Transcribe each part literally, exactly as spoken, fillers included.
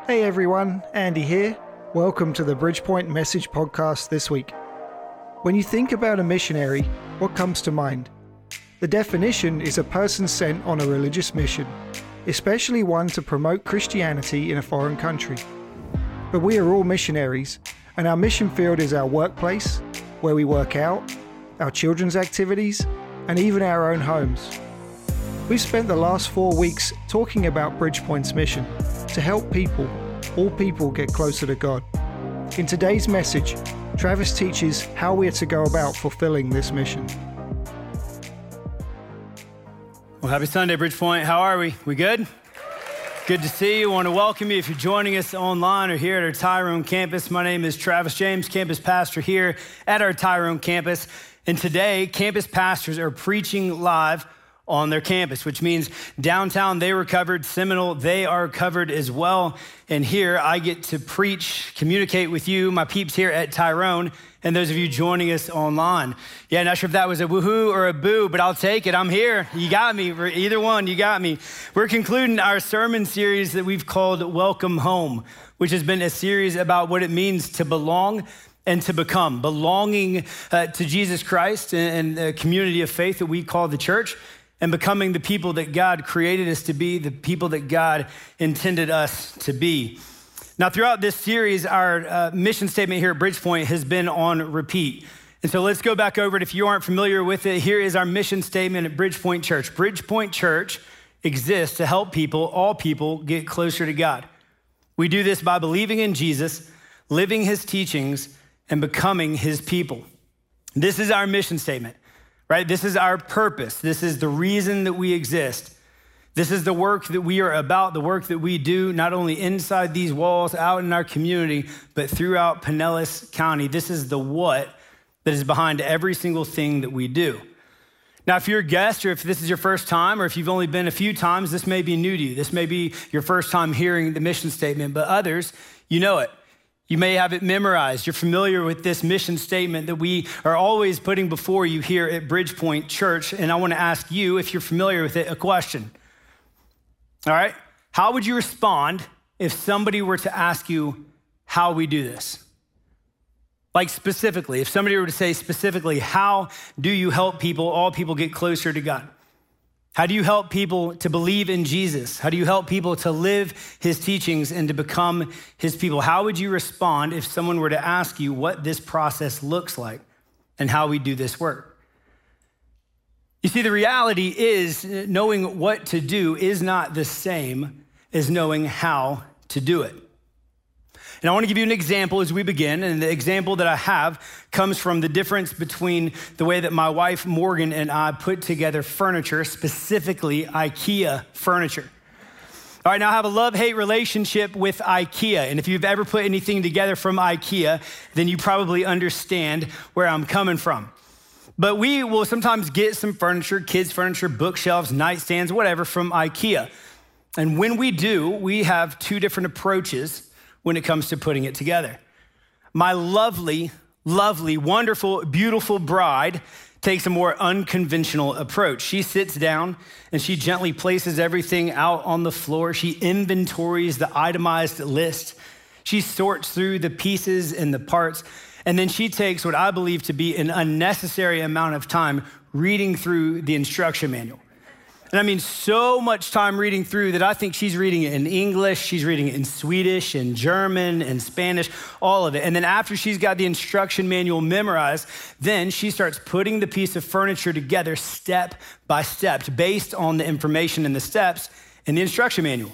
Hey everyone, Andy here. Welcome to the Bridgepoint Message Podcast this week. When you think about a missionary, what comes to mind? The definition is a person sent on a religious mission, especially one to promote Christianity in a foreign country. But we are all missionaries, and our mission field is our workplace, where we work out, our children's activities, and even our own homes. We've spent the last four weeks talking about Bridgepoint's mission to help people, all people, get closer to God. In today's message, Travis teaches how we are to go about fulfilling this mission. Well, happy Sunday, Bridgepoint. How are we? We good? Good to see you. I want to welcome you if you're joining us online or here at our Tyrone campus. My name is Travis James, campus pastor here at our Tyrone campus. And today, campus pastors are preaching live on their campus, which means downtown they were covered, Seminole they are covered as well. And here I get to preach, communicate with you, my peeps here at Tyrone, and those of you joining us online. Yeah, not sure if that was a woohoo or a boo, but I'll take it. I'm here. You got me. Either one, you got me. We're concluding our sermon series that we've called Welcome Home, which has been a series about what it means to belong and to become, belonging uh, to Jesus Christ and, and the community of faith that we call the church, and becoming the people that God created us to be, the people that God intended us to be. Now, throughout this series, our uh, mission statement here at Bridgepoint has been on repeat. And so let's go back over it. If you aren't familiar with it, here is our mission statement at Bridgepoint Church. Bridgepoint Church exists to help people, all people, get closer to God. We do this by believing in Jesus, living his teachings, and becoming his people. This is our mission statement. Right? This is our purpose. This is the reason that we exist. This is the work that we are about, the work that we do, not only inside these walls, out in our community, but throughout Pinellas County. This is the what that is behind every single thing that we do. Now, if you're a guest or if this is your first time or if you've only been a few times, this may be new to you. This may be your first time hearing the mission statement, but others, you know it. You may have it memorized. You're familiar with this mission statement that we are always putting before you here at Bridgepoint Church. And I want to ask you, if you're familiar with it, a question. All right? How would you respond if somebody were to ask you how we do this? Like specifically, if somebody were to say specifically, how do you help people, all people, get closer to God? How do you help people to believe in Jesus? How do you help people to live his teachings and to become his people? How would you respond if someone were to ask you what this process looks like and how we do this work? You see, the reality is knowing what to do is not the same as knowing how to do it. And I want to give you an example as we begin, and the example that I have comes from the difference between the way that my wife, Morgan, and I put together furniture, specifically IKEA furniture. All right, now I have a love-hate relationship with IKEA, and if you've ever put anything together from IKEA, then you probably understand where I'm coming from. But we will sometimes get some furniture, kids' furniture, bookshelves, nightstands, whatever, from IKEA. And when we do, we have two different approaches when it comes to putting it together. My lovely, lovely, wonderful, beautiful bride takes a more unconventional approach. She sits down and she gently places everything out on the floor. She inventories the itemized list. She sorts through the pieces and the parts. And then she takes what I believe to be an unnecessary amount of time reading through the instruction manual. And I mean, so much time reading through that I think she's reading it in English, she's reading it in Swedish, and German, and Spanish, all of it. And then after she's got the instruction manual memorized, then she starts putting the piece of furniture together step by step based on the information and the steps in the instruction manual.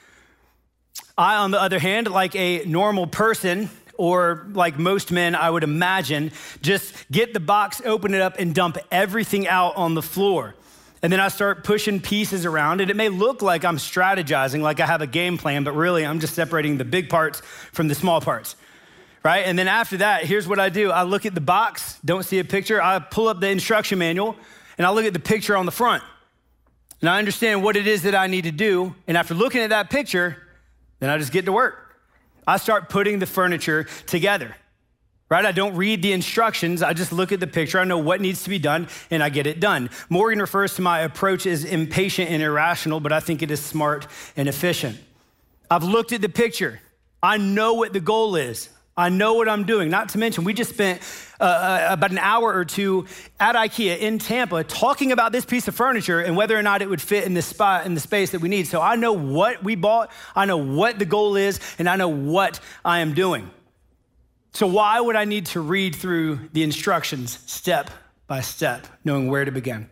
I, on the other hand, like a normal person, or like most men, I would imagine, just get the box, open it up, and dump everything out on the floor. And then I start pushing pieces around, and it may look like I'm strategizing, like I have a game plan, but really I'm just separating the big parts from the small parts, right? And then after that, here's what I do. I look at the box, don't see a picture. I pull up the instruction manual, and I look at the picture on the front. And I understand what it is that I need to do. And after looking at that picture, then I just get to work. I start putting the furniture together. Right? I don't read the instructions. I just look at the picture. I know what needs to be done, and I get it done. Morgan refers to my approach as impatient and irrational, but I think it is smart and efficient. I've looked at the picture. I know what the goal is. I know what I'm doing. Not to mention, we just spent uh, about an hour or two at IKEA in Tampa talking about this piece of furniture and whether or not it would fit in the spot, in the space that we need. So I know what we bought, I know what the goal is, and I know what I am doing. So why would I need to read through the instructions step by step, knowing where to begin?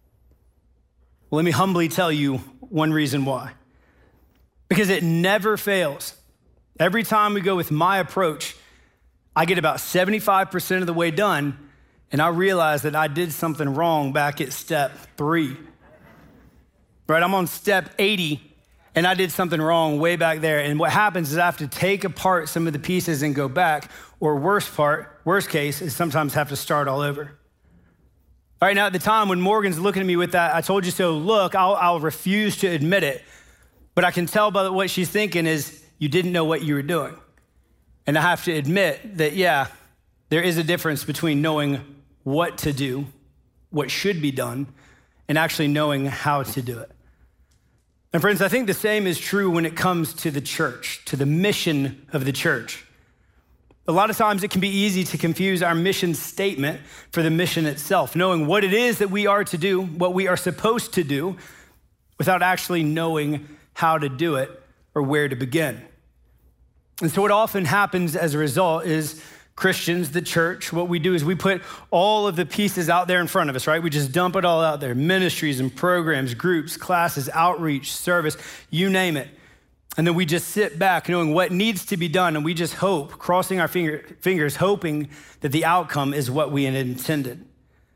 Well, let me humbly tell you one reason why. Because it never fails. Every time we go with my approach, I get about seventy-five percent of the way done, and I realize that I did something wrong back at step three. Right, I'm on step eighty, and I did something wrong way back there. And what happens is I have to take apart some of the pieces and go back, or worst part, worst case, is sometimes have to start all over. All right, now at the time when Morgan's looking at me with that, I told you so, look, I'll, I'll refuse to admit it, but I can tell by what she's thinking is, you didn't know what you were doing. And I have to admit that, yeah, there is a difference between knowing what to do, what should be done, and actually knowing how to do it. And friends, I think the same is true when it comes to the church, to the mission of the church. A lot of times it can be easy to confuse our mission statement for the mission itself, knowing what it is that we are to do, what we are supposed to do, without actually knowing how to do it or where to begin. And so what often happens as a result is Christians, the church, what we do is we put all of the pieces out there in front of us, right? We just dump it all out there, ministries and programs, groups, classes, outreach, service, you name it. And then we just sit back knowing what needs to be done, and we just hope, crossing our finger, fingers, hoping that the outcome is what we had intended.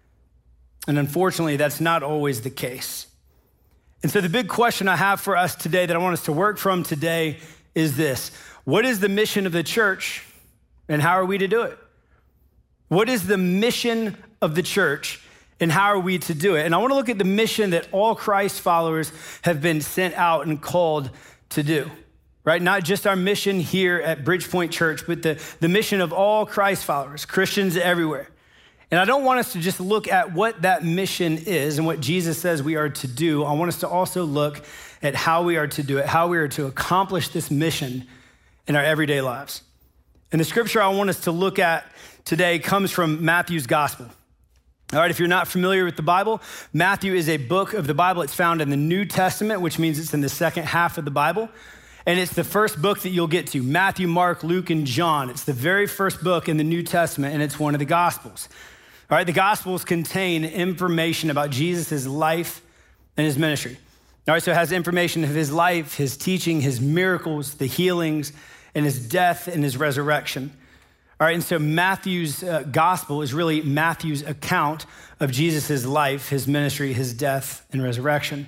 And unfortunately, that's not always the case. And so the big question I have for us today that I want us to work from today is this. What is the mission of the church, and how are we to do it? What is the mission of the church, and how are we to do it? And I want to look at the mission that all Christ followers have been sent out and called to do, right? Not just our mission here at Bridgepoint Church, but the, the mission of all Christ followers, Christians everywhere. And I don't want us to just look at what that mission is and what Jesus says we are to do. I want us to also look at how we are to do it, how we are to accomplish this mission in our everyday lives. And the scripture I want us to look at today comes from Matthew's gospel. All right, if you're not familiar with the Bible, Matthew is a book of the Bible. It's found in the New Testament, which means it's in the second half of the Bible. And it's the first book that you'll get to, Matthew, Mark, Luke, and John. It's the very first book in the New Testament, and it's one of the Gospels. All right, the Gospels contain information about Jesus' life and his ministry. All right, so it has information of his life, his teaching, his miracles, the healings, and his death and his resurrection. All right, and so Matthew's uh, gospel is really Matthew's account of Jesus' life, his ministry, his death, and resurrection.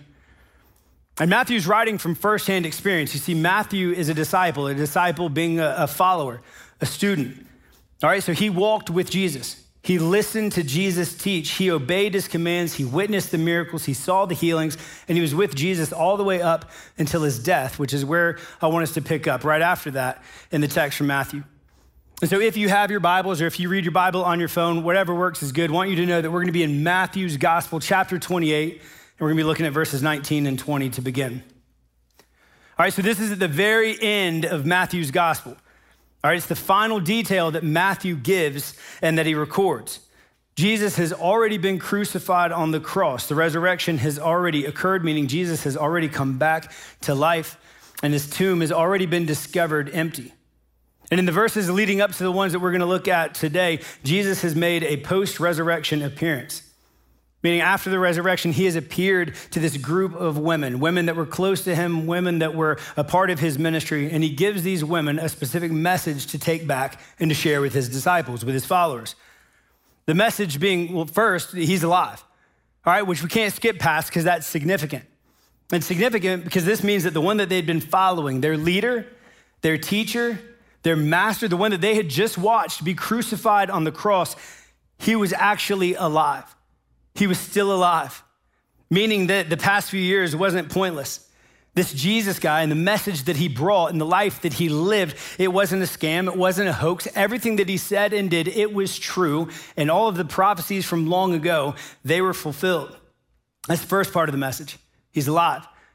And Matthew's writing from firsthand experience. You see, Matthew is a disciple, a disciple being a, a follower, a student. All right, so he walked with Jesus. He listened to Jesus teach. He obeyed his commands. He witnessed the miracles. He saw the healings, and he was with Jesus all the way up until his death, which is where I want us to pick up right after that in the text from Matthew. And so if you have your Bibles, or if you read your Bible on your phone, whatever works is good. I want you to know that we're going to be in Matthew's gospel, chapter twenty-eight, and we're going to be looking at verses nineteen and twenty to begin. All right, so this is at the very end of Matthew's gospel. All right, it's the final detail that Matthew gives and that he records. Jesus has already been crucified on the cross. The resurrection has already occurred, meaning Jesus has already come back to life, and his tomb has already been discovered empty. And in the verses leading up to the ones that we're going to look at today, Jesus has made a post-resurrection appearance. Meaning after the resurrection, he has appeared to this group of women, women that were close to him, women that were a part of his ministry, and he gives these women a specific message to take back and to share with his disciples, with his followers. The message being, well, first, he's alive, all right, which we can't skip past because that's significant. It's significant because this means that the one that they'd been following, their leader, their teacher, their master, the one that they had just watched be crucified on the cross, he was actually alive. He was still alive, meaning that the past few years wasn't pointless. This Jesus guy and the message that he brought and the life that he lived, it wasn't a scam, it wasn't a hoax. Everything that he said and did, it was true. And all of the prophecies from long ago, they were fulfilled. That's the first part of the message. He's alive.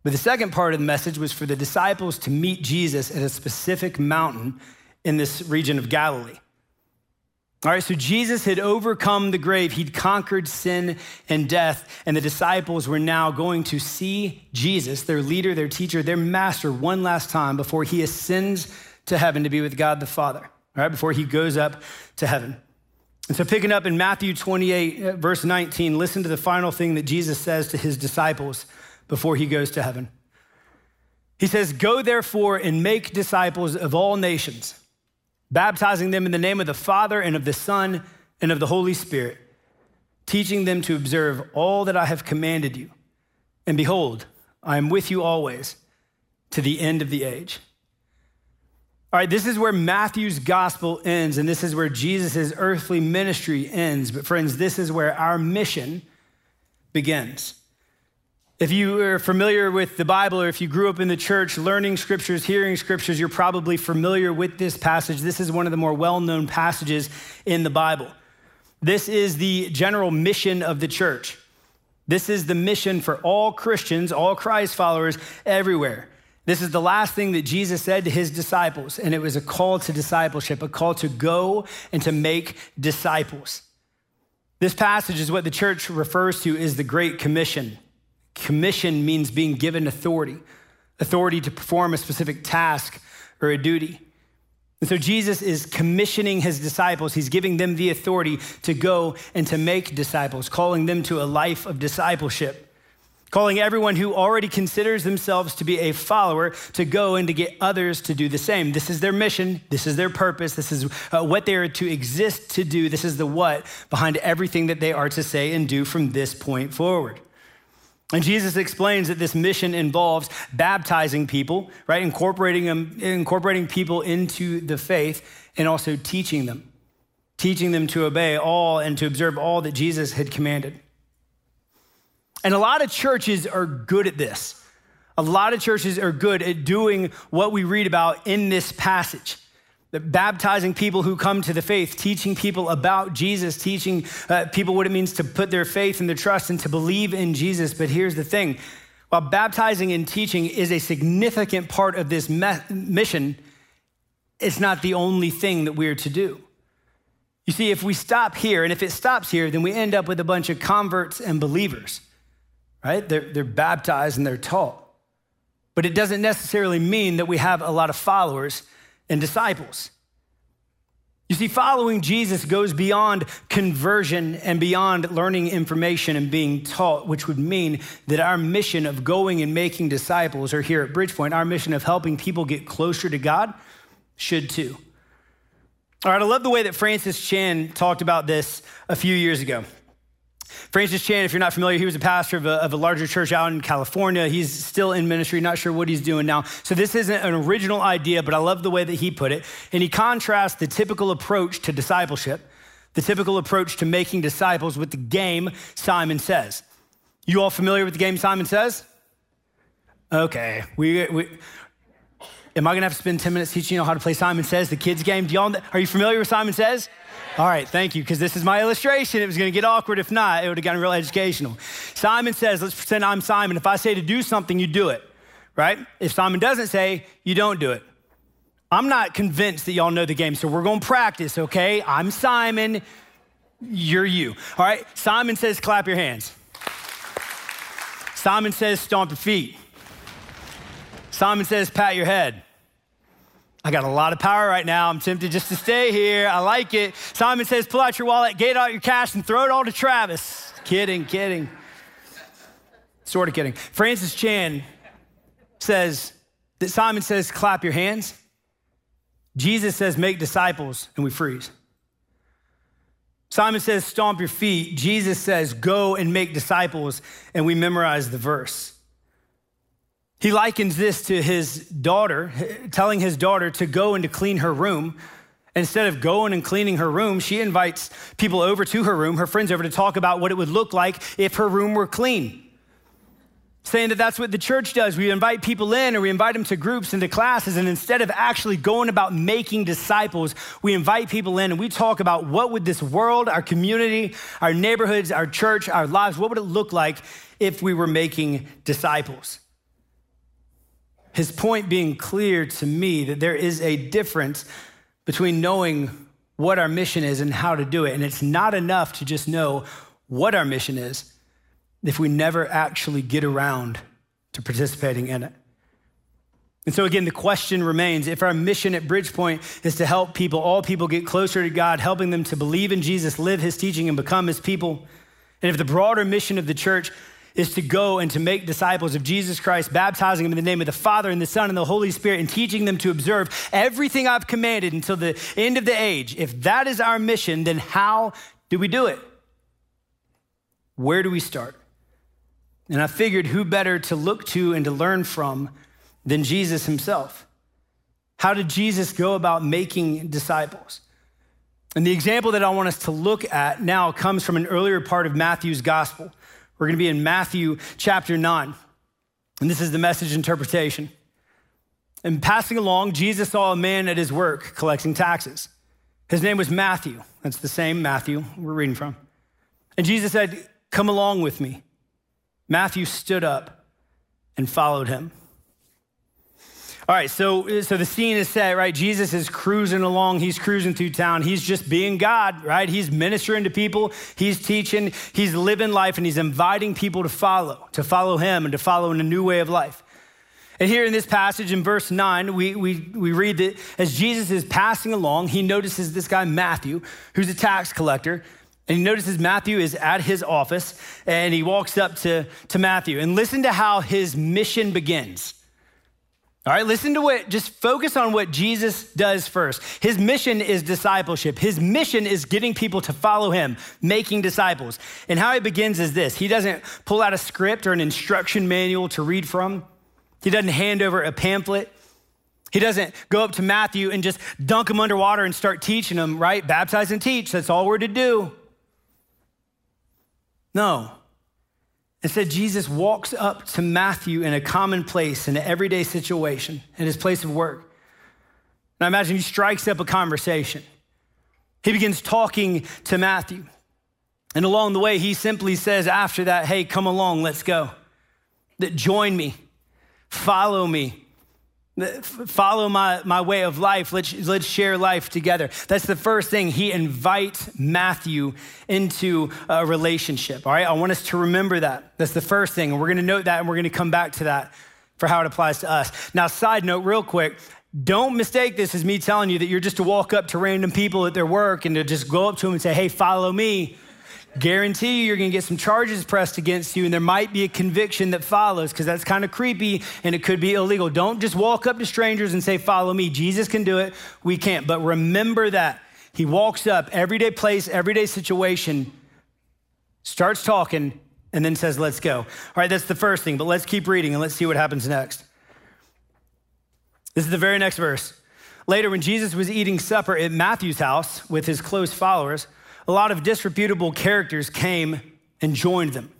But the second part of the message was for the disciples to meet Jesus at a specific mountain in this region of Galilee. All right, so Jesus had overcome the grave. He'd conquered sin and death, and the disciples were now going to see Jesus, their leader, their teacher, their master, one last time before he ascends to heaven to be with God the Father, all right, before he goes up to heaven. And so picking up in Matthew twenty-eight, verse nineteen, listen to the final thing that Jesus says to his disciples before he goes to heaven. He says, "Go therefore and make disciples of all nations, baptizing them in the name of the Father and of the Son and of the Holy Spirit, teaching them to observe all that I have commanded you. And behold, I am with you always to the end of the age." All right, this is where Matthew's gospel ends, and this is where Jesus' earthly ministry ends. But friends, this is where our mission begins. If you are familiar with the Bible, or if you grew up in the church learning scriptures, hearing scriptures, you're probably familiar with this passage. This is one of the more well-known passages in the Bible. This is the general mission of the church. This is the mission for all Christians, all Christ followers everywhere. This is the last thing that Jesus said to his disciples, and it was a call to discipleship, a call to go and to make disciples. This passage is what the church refers to as the Great Commission. Commission means being given authority, authority to perform a specific task or a duty. And so Jesus is commissioning his disciples. He's giving them the authority to go and to make disciples, calling them to a life of discipleship, calling everyone who already considers themselves to be a follower to go and to get others to do the same. This is their mission. This is their purpose. This is uh, what they are to exist to do. This is the what behind everything that they are to say and do from this point forward. And Jesus explains that this mission involves baptizing people, right? Incorporating them, incorporating people into the faith, and also teaching them, teaching them to obey all and to observe all that Jesus had commanded. And a lot of churches are good at this. A lot of churches are good at doing what we read about in this passage. That baptizing people who come to the faith, teaching people about Jesus, teaching uh, people what it means to put their faith and their trust and to believe in Jesus. But here's the thing. While baptizing and teaching is a significant part of this me- mission, it's not the only thing that we're to do. You see, if we stop here, and if it stops here, then we end up with a bunch of converts and believers, right? They're, they're baptized and they're taught. But it doesn't necessarily mean that we have a lot of followers and disciples. You see, following Jesus goes beyond conversion and beyond learning information and being taught, which would mean that our mission of going and making disciples, or here at Bridgepoint, our mission of helping people get closer to God should too. All right, I love the way that Francis Chan talked about this a few years ago. Francis Chan, if you're not familiar, he was a pastor of a, of a larger church out in California. He's still in ministry, not sure what he's doing now. So this isn't an original idea, but I love the way that he put it. And he contrasts the typical approach to discipleship, the typical approach to making disciples, with the game Simon Says. You all familiar with the game Simon Says? Okay, we, we am I gonna have to spend ten minutes teaching you how to play Simon Says, the kids game? Do y'all, are you familiar with Simon Says? All right, thank you, because this is my illustration. It was gonna get awkward. If not, it would have gotten real educational. Simon Says, let's pretend I'm Simon. If I say to do something, you do it, right? If Simon doesn't say, you don't do it. I'm not convinced that y'all know the game, so we're gonna practice, okay? I'm Simon, you're you. All right, Simon says, clap your hands. Simon says, stomp your feet. Simon says, pat your head. I got a lot of power right now. I'm tempted just to stay here. I like it. Simon says, pull out your wallet, get out your cash, and throw it all to Travis. Kidding, kidding. Sort of kidding. Francis Chan says that Simon says, clap your hands. Jesus says, make disciples, and we freeze. Simon says, stomp your feet. Jesus says, go and make disciples, and we memorize the verse. He likens this to his daughter, telling his daughter to go and to clean her room. Instead of going and cleaning her room, she invites people over to her room, her friends over, to talk about what it would look like if her room were clean. Saying that that's what the church does. We invite people in, or we invite them to groups and to classes, and instead of actually going about making disciples, we invite people in and we talk about what would this world, our community, our neighborhoods, our church, our lives, what would it look like if we were making disciples? His point being clear to me that there is a difference between knowing what our mission is and how to do it. And it's not enough to just know what our mission is if we never actually get around to participating in it. And so again, the question remains, if our mission at Bridgepoint is to help people, all people get closer to God, helping them to believe in Jesus, live his teaching, and become his people, and if the broader mission of the church is to go and to make disciples of Jesus Christ, baptizing them in the name of the Father and the Son and the Holy Spirit, and teaching them to observe everything I've commanded until the end of the age, if that is our mission, then how do we do it? Where do we start? And I figured who better to look to and to learn from than Jesus himself. How did Jesus go about making disciples? And the example that I want us to look at now comes from an earlier part of Matthew's gospel. We're gonna be in Matthew chapter nine, and this is the Message interpretation. And passing along, Jesus saw a man at his work collecting taxes. His name was Matthew. That's the same Matthew we're reading from. And Jesus said, "Come along with me." Matthew stood up and followed him. All right, so, so the scene is set, right? Jesus is cruising along. He's cruising through town. He's just being God, right? He's ministering to people. He's teaching. He's living life, and he's inviting people to follow, to follow him and to follow in a new way of life. And here in this passage in verse nine, we, we, we read that as Jesus is passing along, he notices this guy, Matthew, who's a tax collector. And he notices Matthew is at his office, and he walks up to, to Matthew. And listen to how his mission begins. All right, listen to what, just focus on what Jesus does first. His mission is discipleship. His mission is getting people to follow him, making disciples. And how he begins is this. He doesn't pull out a script or an instruction manual to read from. He doesn't hand over a pamphlet. He doesn't go up to Matthew and just dunk him underwater and start teaching him, right? Baptize and teach, that's all we're to do. No. Instead, Jesus walks up to Matthew in a common place, in an everyday situation, in his place of work. And I imagine he strikes up a conversation. He begins talking to Matthew. And along the way, he simply says after that, "Hey, come along, let's go. That join me, follow me. Follow my, my way of life. Let's, let's share life together." That's the first thing. He invites Matthew into a relationship, all right? I want us to remember that. That's the first thing, and we're gonna note that, and we're gonna come back to that for how it applies to us. Now, side note real quick, don't mistake this as me telling you that you're just to walk up to random people at their work and to just go up to them and say, "Hey, follow me." Guarantee you you're gonna get some charges pressed against you, and there might be a conviction that follows, because that's kind of creepy and it could be illegal. Don't just walk up to strangers and say, "Follow me." Jesus can do it, we can't. But remember that. He walks up, everyday place, everyday situation, starts talking, and then says, "Let's go." All right, that's the first thing, but let's keep reading and let's see what happens next. This is the very next verse. Later, when Jesus was eating supper at Matthew's house with his close followers, a lot of disreputable characters came and joined them.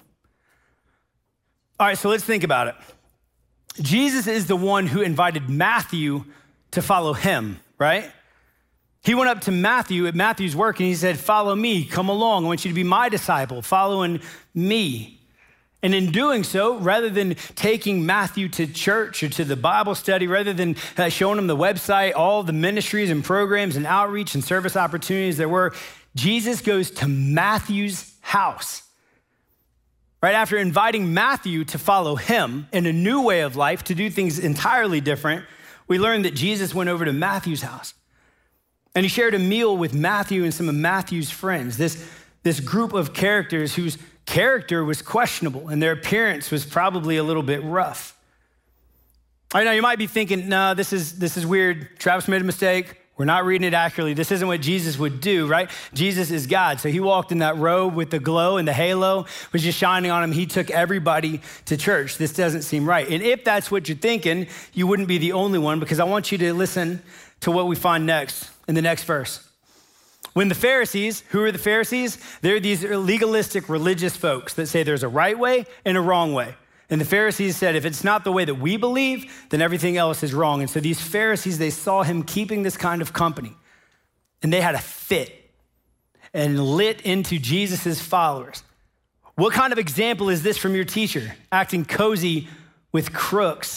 All right, so let's think about it. Jesus is the one who invited Matthew to follow him, right? He went up to Matthew at Matthew's work and he said, "Follow me, come along. I want you to be my disciple, following me." And in doing so, rather than taking Matthew to church or to the Bible study, rather than uh, showing him the website, all the ministries and programs and outreach and service opportunities there were, Jesus goes to Matthew's house. Right after inviting Matthew to follow him in a new way of life, to do things entirely different, we learn that Jesus went over to Matthew's house. And he shared a meal with Matthew and some of Matthew's friends, this, this group of characters whose character was questionable and their appearance was probably a little bit rough. All right, now you might be thinking, no, this is, this is weird. Travis made a mistake. We're not reading it accurately. This isn't what Jesus would do, right? Jesus is God. So he walked in that robe with the glow and the halo was just shining on him. He took everybody to church. This doesn't seem right. And if that's what you're thinking, you wouldn't be the only one, because I want you to listen to what we find next in the next verse. When the Pharisees, who are the Pharisees? They're these legalistic religious folks that say there's a right way and a wrong way. And the Pharisees said, if it's not the way that we believe, then everything else is wrong. And so these Pharisees, they saw him keeping this kind of company, and they had a fit and lit into Jesus's followers. What kind of example is this from your teacher? Acting cozy with crooks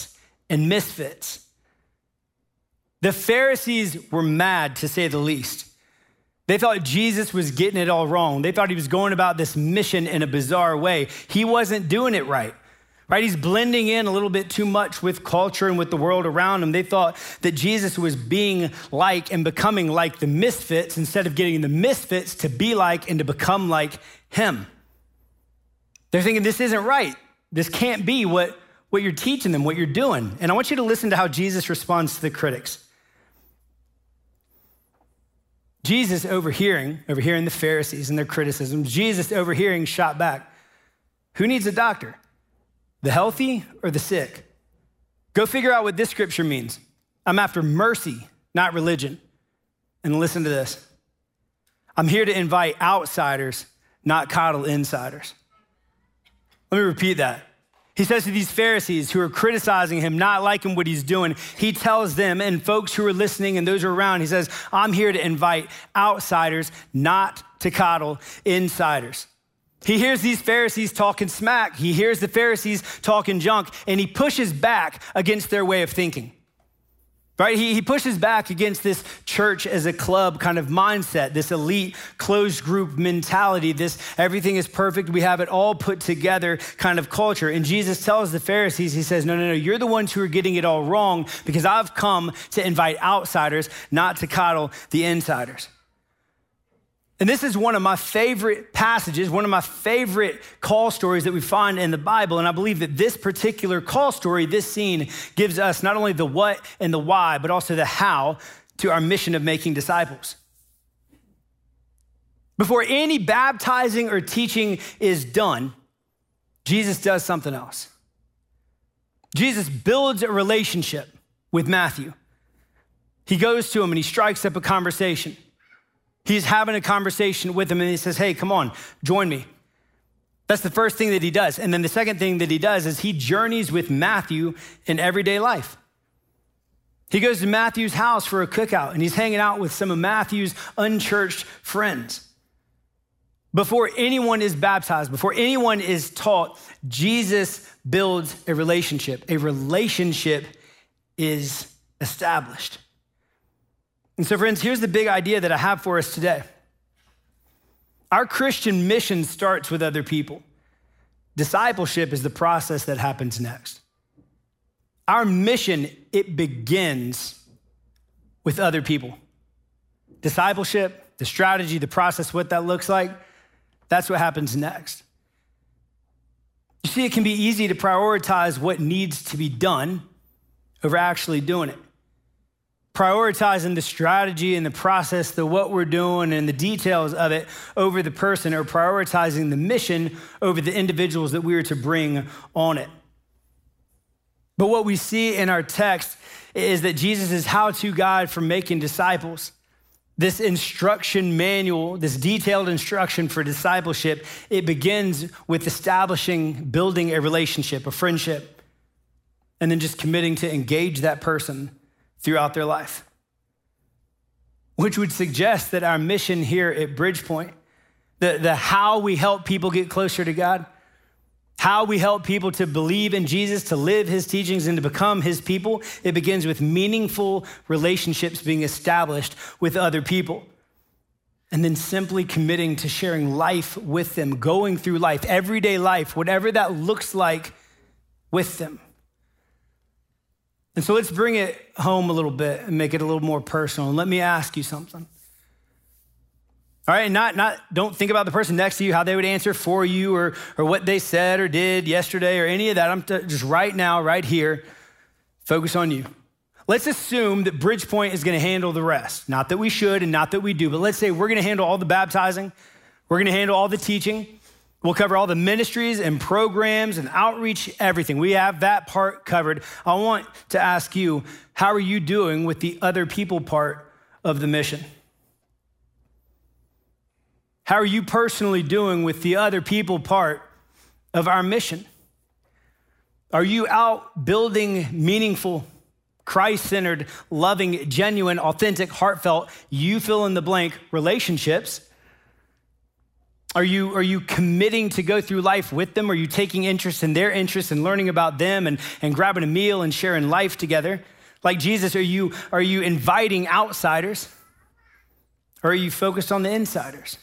and misfits. The Pharisees were mad, to say the least. They thought Jesus was getting it all wrong. They thought he was going about this mission in a bizarre way. He wasn't doing it right, right? He's blending in a little bit too much with culture and with the world around him. They thought that Jesus was being like and becoming like the misfits instead of getting the misfits to be like and to become like him. They're thinking, this isn't right. This can't be what, what you're teaching them, what you're doing. And I want you to listen to how Jesus responds to the critics. Jesus overhearing, overhearing the Pharisees and their criticisms, Jesus overhearing shot back, who needs a doctor? The healthy or the sick? Go figure out what this scripture means. I'm after mercy, not religion. And listen to this. I'm here to invite outsiders, not coddle insiders. Let me repeat that. He says to these Pharisees who are criticizing him, not liking what he's doing, he tells them and folks who are listening and those who are around, he says, I'm here to invite outsiders, not to coddle insiders. He hears these Pharisees talking smack. He hears the Pharisees talking junk, and he pushes back against their way of thinking. Right? He, he pushes back against this church as a club kind of mindset, this elite closed group mentality, this everything is perfect, we have it all put together kind of culture. And Jesus tells the Pharisees, he says, no, no, no, you're the ones who are getting it all wrong because I've come to invite outsiders, not to coddle the insiders. And this is one of my favorite passages, one of my favorite call stories that we find in the Bible. And I believe that this particular call story, this scene, gives us not only the what and the why, but also the how to our mission of making disciples. Before any baptizing or teaching is done, Jesus does something else. Jesus builds a relationship with Matthew. He goes to him and he strikes up a conversation. He's having a conversation with him and he says, hey, come on, join me. That's the first thing that he does. And then the second thing that he does is he journeys with Matthew in everyday life. He goes to Matthew's house for a cookout and he's hanging out with some of Matthew's unchurched friends. Before anyone is baptized, before anyone is taught, Jesus builds a relationship. A relationship is established. And so, friends, here's the big idea that I have for us today. Our Christian mission starts with other people. Discipleship is the process that happens next. Our mission, it begins with other people. Discipleship, the strategy, the process, what that looks like, that's what happens next. You see, it can be easy to prioritize what needs to be done over actually doing it. Prioritizing the strategy and the process, the what we're doing and the details of it over the person, or prioritizing the mission over the individuals that we are to bring on it. But what we see in our text is that Jesus' how-to guide for making disciples, this instruction manual, this detailed instruction for discipleship, it begins with establishing, building a relationship, a friendship, and then just committing to engage that person throughout their life, which would suggest that our mission here at Bridgepoint, the, the how we help people get closer to God, how we help people to believe in Jesus, to live his teachings and to become his people, it begins with meaningful relationships being established with other people. And then simply committing to sharing life with them, going through life, everyday life, whatever that looks like with them. And so let's bring it home a little bit and make it a little more personal. And let me ask you something. All right, not, not, don't think about the person next to you, how they would answer for you or, or what they said or did yesterday or any of that. I'm t- just right now, right here, focus on you. Let's assume that Bridgepoint is gonna handle the rest. Not that we should and not that we do, but let's say we're gonna handle all the baptizing. We're gonna handle all the teaching. We'll cover all the ministries and programs and outreach, everything. We have that part covered. I want to ask you, how are you doing with the other people part of the mission? How are you personally doing with the other people part of our mission? Are you out building meaningful, Christ-centered, loving, genuine, authentic, heartfelt, you fill in the blank relationships? Are you, are you committing to go through life with them? Are you taking interest in their interests and learning about them and, and grabbing a meal and sharing life together? Like Jesus, are you, are you inviting outsiders? Or are you focused on the insiders?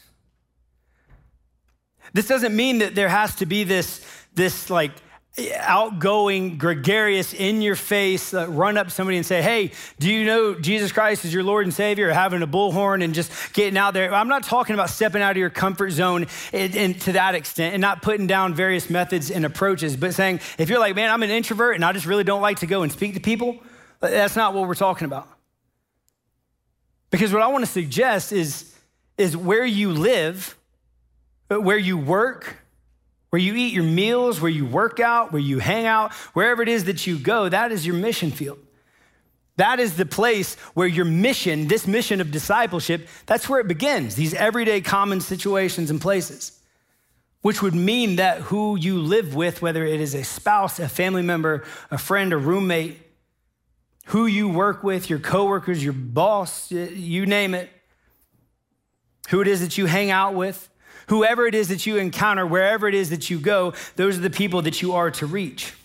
This doesn't mean that there has to be this, this like outgoing, gregarious, in your face, uh, run up to somebody and say, hey, do you know Jesus Christ is your Lord and Savior? Or having a bullhorn and just getting out there. I'm not talking about stepping out of your comfort zone and, and to that extent and not putting down various methods and approaches, but saying, if you're like, man, I'm an introvert and I just really don't like to go and speak to people, that's not what we're talking about. Because what I want to suggest is, is where you live, where you work, where you eat your meals, where you work out, where you hang out, wherever it is that you go, that is your mission field. That is the place where your mission, this mission of discipleship, that's where it begins, these everyday common situations and places, which would mean that who you live with, whether it is a spouse, a family member, a friend, a roommate, who you work with, your coworkers, your boss, you name it, who it is that you hang out with, whoever it is that you encounter, wherever it is that you go, those are the people that you are to reach.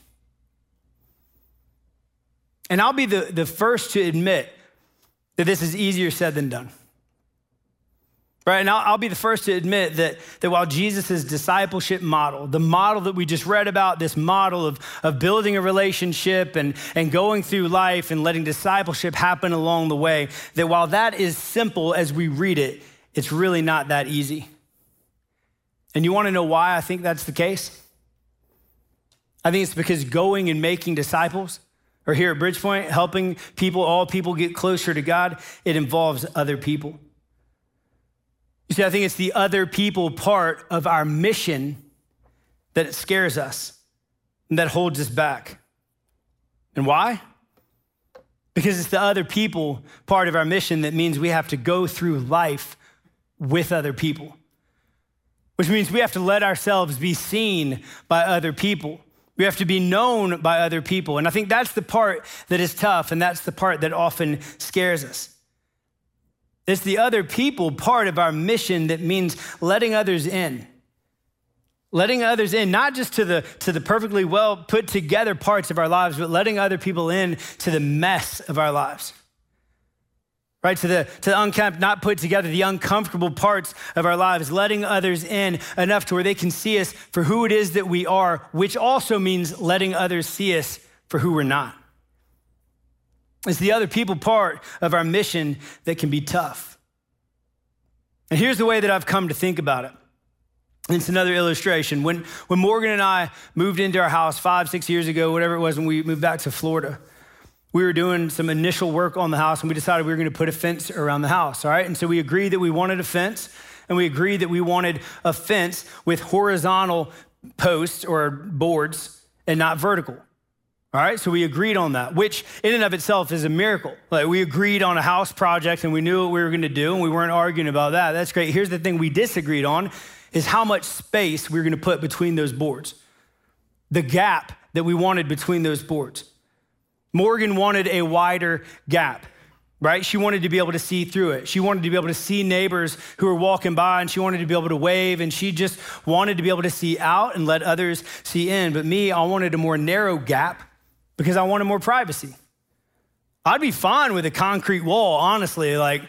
And I'll be the, the first to admit that this is easier said than done. Right? And I'll, I'll be the first to admit that, that while Jesus' discipleship model, the model that we just read about, this model of, of building a relationship and, and going through life and letting discipleship happen along the way, that while that is simple as we read it, it's really not that easy. And you want to know why I think that's the case? I think it's because going and making disciples, or here at Bridgepoint, helping people, all people get closer to God, it involves other people. You see, I think it's the other people part of our mission that it scares us and that holds us back. And why? Because it's the other people part of our mission that means we have to go through life with other people, which means we have to let ourselves be seen by other people. We have to be known by other people. And I think that's the part that is tough, and that's the part that often scares us. It's the other people part of our mission that means letting others in. Letting others in, not just to the, to the perfectly well put together parts of our lives, but letting other people in to the mess of our lives. Right, to the, to the unkempt, not put together, the uncomfortable parts of our lives, letting others in enough to where they can see us for who it is that we are, which also means letting others see us for who we're not. It's the other people part of our mission that can be tough. And here's the way that I've come to think about it. It's another illustration. When, when Morgan and I moved into our house five, six years ago, whatever it was, when we moved back to Florida, we were doing some initial work on the house and we decided we were gonna put a fence around the house, all right? And so we agreed that we wanted a fence, and we agreed that we wanted a fence with horizontal posts or boards and not vertical, all right? So we agreed on that, which in and of itself is a miracle. Like, we agreed on a house project and we knew what we were gonna do and we weren't arguing about that. That's great. Here's the thing we disagreed on is how much space we were gonna put between those boards, the gap that we wanted between those boards. Morgan wanted a wider gap, right? She wanted to be able to see through it. She wanted to be able to see neighbors who were walking by, and she wanted to be able to wave, and she just wanted to be able to see out and let others see in. But me, I wanted a more narrow gap because I wanted more privacy. I'd be fine with a concrete wall, honestly. Like,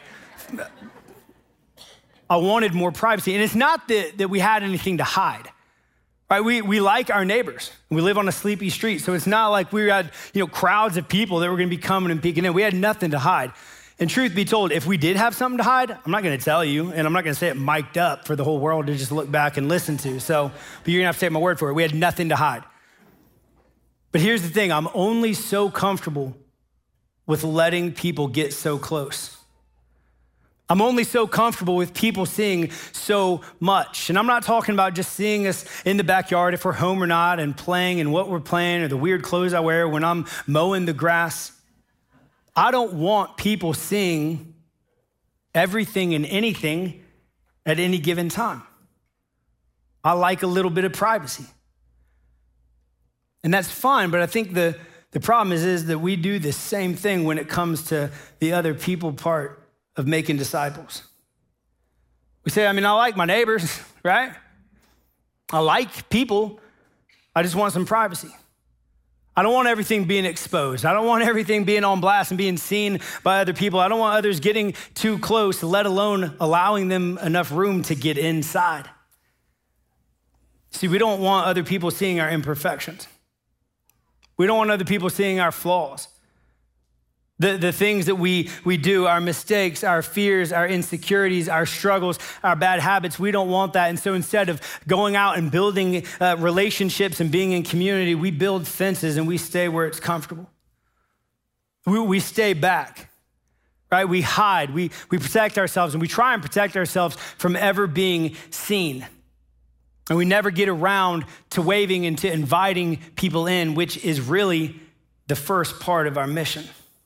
I wanted more privacy. And it's not that, that we had anything to hide. Right, we, we like our neighbors. We live on a sleepy street, so it's not like we had, you know, crowds of people that were gonna be coming and peeking in. We had nothing to hide. And truth be told, if we did have something to hide, I'm not gonna tell you, and I'm not gonna say it mic'd up for the whole world to just look back and listen to. So, but you're gonna have to take my word for it. We had nothing to hide. But here's the thing, I'm only so comfortable with letting people get so close. I'm only so comfortable with people seeing so much. And I'm not talking about just seeing us in the backyard if we're home or not and playing and what we're playing or the weird clothes I wear when I'm mowing the grass. I don't want people seeing everything and anything at any given time. I like a little bit of privacy. And that's fine, but I think the, the problem is, is that we do the same thing when it comes to the other people part of making disciples. We say, I mean, I like my neighbors, right? I like people. I just want some privacy. I don't want everything being exposed. I don't want everything being on blast and being seen by other people. I don't want others getting too close, let alone allowing them enough room to get inside. See, we don't want other people seeing our imperfections. We don't want other people seeing our flaws. The, the things that we, we do, our mistakes, our fears, our insecurities, our struggles, our bad habits, we don't want that. And so instead of going out and building uh, relationships and being in community, we build fences and we stay where it's comfortable. We, we stay back, right? We hide, we, we protect ourselves, and we try and protect ourselves from ever being seen. And we never get around to waving and to inviting people in, which is really the first part of our mission.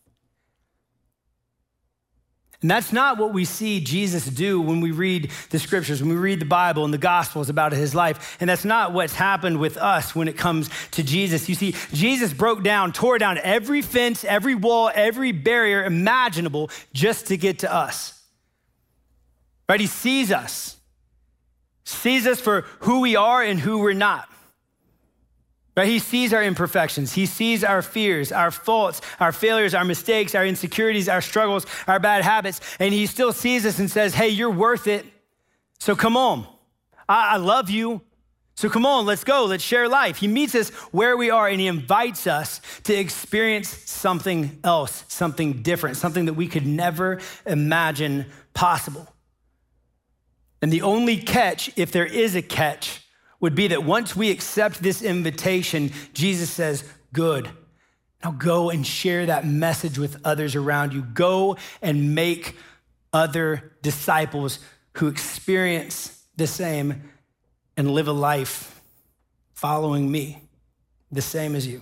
And that's not what we see Jesus do when we read the scriptures, when we read the Bible and the Gospels about his life. And that's not what's happened with us when it comes to Jesus. You see, Jesus broke down, tore down every fence, every wall, every barrier imaginable just to get to us. Right? He sees us, sees us for who we are and who we're not. Right? He sees our imperfections. He sees our fears, our faults, our failures, our mistakes, our insecurities, our struggles, our bad habits. And he still sees us and says, hey, you're worth it. So come on. I, I love you. So come on, let's go. Let's share life. He meets us where we are and he invites us to experience something else, something different, something that we could never imagine possible. And the only catch, if there is a catch, would be that once we accept this invitation, Jesus says, good. Now go and share that message with others around you. Go and make other disciples who experience the same and live a life following me, the same as you.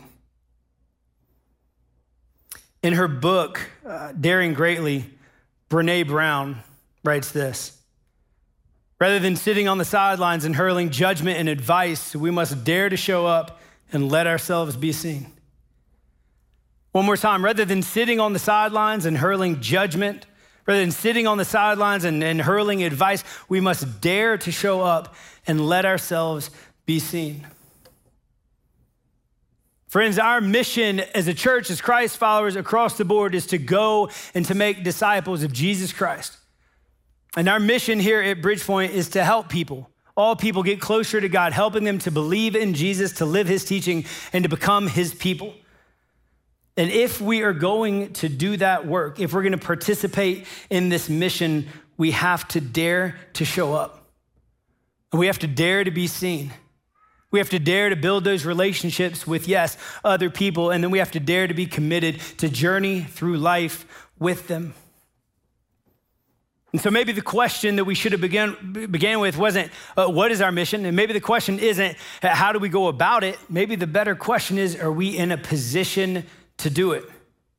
In her book, uh, Daring Greatly, Brené Brown writes this: rather than sitting on the sidelines and hurling judgment and advice, we must dare to show up and let ourselves be seen. One more time, rather than sitting on the sidelines and hurling judgment, rather than sitting on the sidelines and, and hurling advice, we must dare to show up and let ourselves be seen. Friends, our mission as a church, as Christ followers across the board, is to go and to make disciples of Jesus Christ. And our mission here at Bridgepoint is to help people, all people, get closer to God, helping them to believe in Jesus, to live his teaching, and to become his people. And if we are going to do that work, if we're going to participate in this mission, we have to dare to show up. And we have to dare to be seen. We have to dare to build those relationships with, yes, other people. And then we have to dare to be committed to journey through life with them. And so maybe the question that we should have began, began with wasn't, uh, what is our mission? And maybe the question isn't, how do we go about it? Maybe the better question is, are we in a position to do it?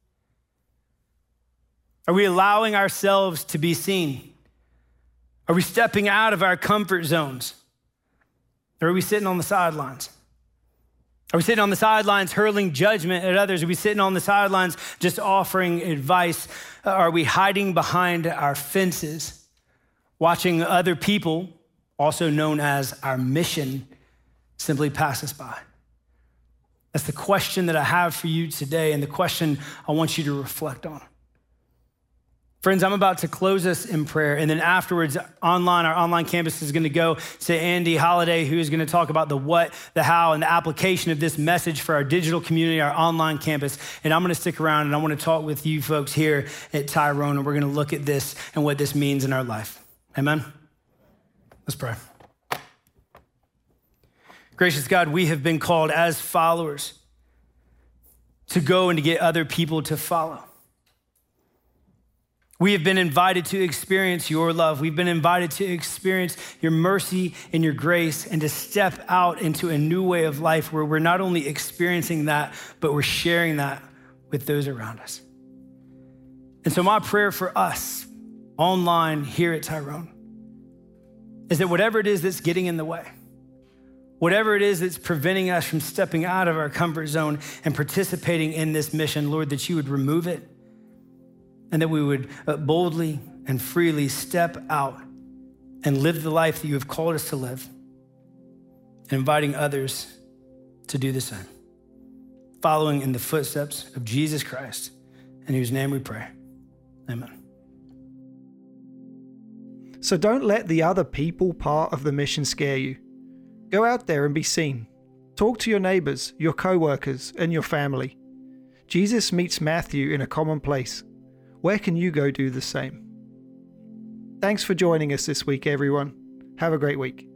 Are we allowing ourselves to be seen? Are we stepping out of our comfort zones? Or are we sitting on the sidelines? Are we sitting on the sidelines hurling judgment at others? Are we sitting on the sidelines just offering advice? Are we hiding behind our fences, watching other people, also known as our mission, simply pass us by? That's the question that I have for you today, and the question I want you to reflect on. Friends, I'm about to close us in prayer, and then afterwards, online, our online campus is going to go to Andy Holliday, who is going to talk about the what, the how, and the application of this message for our digital community, our online campus. And I'm going to stick around, and I want to talk with you folks here at Tyrone, and we're going to look at this and what this means in our life. Amen? Let's pray. Gracious God, we have been called as followers to go and to get other people to follow. We have been invited to experience your love. We've been invited to experience your mercy and your grace, and to step out into a new way of life where we're not only experiencing that, but we're sharing that with those around us. And so my prayer for us online here at Tyrone is that whatever it is that's getting in the way, whatever it is that's preventing us from stepping out of our comfort zone and participating in this mission, Lord, that you would remove it, and that we would boldly and freely step out and live the life that you have called us to live, and inviting others to do the same, following in the footsteps of Jesus Christ, in whose name we pray. Amen. So don't let the other people part of the mission scare you. Go out there and be seen. Talk to your neighbors, your co-workers, and your family. Jesus meets Matthew in a common place. Where can you go do the same? Thanks for joining us this week, everyone. Have a great week.